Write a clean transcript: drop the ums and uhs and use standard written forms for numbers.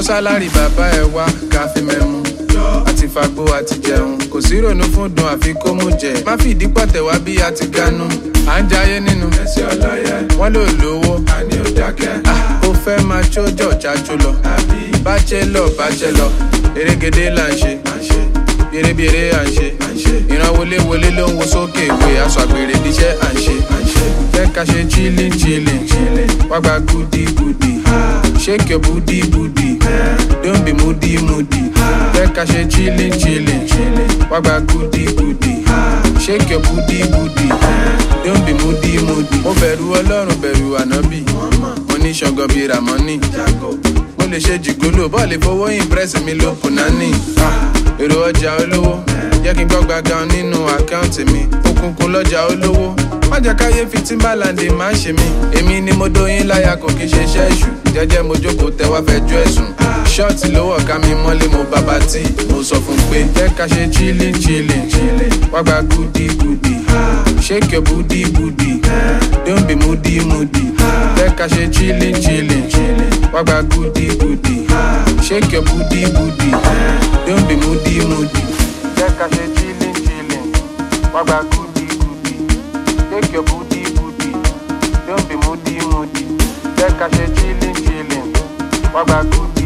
sálárì bàbá ẹ wá ká fi mẹ́mu àti fagbó àti jẹun kò sí ronú fún dùn àfi kó mú jẹ má fìdí pọ̀tẹ̀ wá bí a ti ganu à ń jayé nínú ẹsẹ̀ ọlọ́yẹ wọ́n lò lówó àní ò dákẹ́ ó fẹ́ máa jójọ́ jájó lọ bájẹ́ lọ erégedé là ń ṣe bèrè à ń ṣe ìran wọlé ló ń wo sókè ìwé aṣọ àgbèrè díṣẹ́ à ń ṣe jẹ́ ká ṣe chillin wá gba goody shake your booty don't be moody jẹ́ ká ṣe chillin wá gba goody shake your booty don't be moody mo bẹ̀rù ọlọ́run bẹ̀rù ànábì mo ní ṣọ̀ngàn bíi ramoni mo lè ṣe jìgólò bọ́ọ̀lì fowó impress mi ló kùnà ní èrò ọjà olówó jẹ́ kí n gbọ́ gbàgán nínú àkáǹtì mi òkùnkùn lọ́jà olówó má jẹ́ káyé fi Timberland má ṣe mí èmi ni mo dóyin láyà kò kí ṣe iṣẹ́ èṣù jẹ́jẹ́ mo jókòó tẹ́ wá fẹjọ́ ẹ̀sùn ṣọ́ọ̀tì lówó ọ̀ká mi mọ́lé mo bàbá tí mo sọ fún pé jẹ́ ká ṣe chillin wá gba goody shake your booty don't be moody jẹ́ ká ṣe chillin wá gba goody shake your booty don't be moody jẹ́ ká ṣe chillin wá gba goody shake your booty don't be moody jẹ́ ká ṣe chillin wá gba goody.